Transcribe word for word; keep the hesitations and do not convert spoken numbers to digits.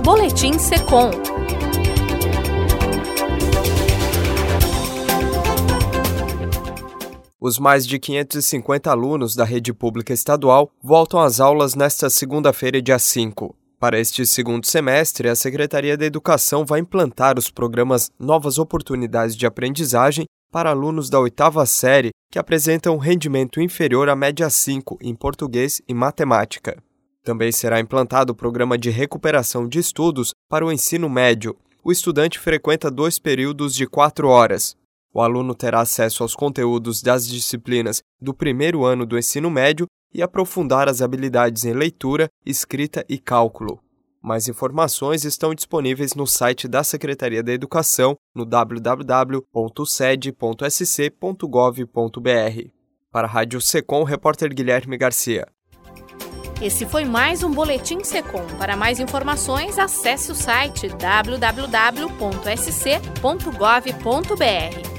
Boletim Secom. Os mais de quinhentos e cinquenta alunos da rede pública estadual voltam às aulas nesta segunda-feira, dia cinco. Para este segundo semestre, a Secretaria da Educação vai implantar os programas Novas Oportunidades de Aprendizagem para alunos da oitava série que apresentam rendimento inferior à média cinco em português e matemática. Também será implantado o programa de recuperação de estudos para o ensino médio. O estudante frequenta dois períodos de quatro horas. O aluno terá acesso aos conteúdos das disciplinas do primeiro ano do ensino médio e aprofundar as habilidades em leitura, escrita e cálculo. Mais informações estão disponíveis no site da Secretaria da Educação no w w w ponto sed ponto s c ponto gov ponto b r. Para a Rádio Secom, repórter Guilherme Garcia. Esse foi mais um Boletim Secom. Para mais informações, acesse o site w w w ponto s c ponto gov ponto b r.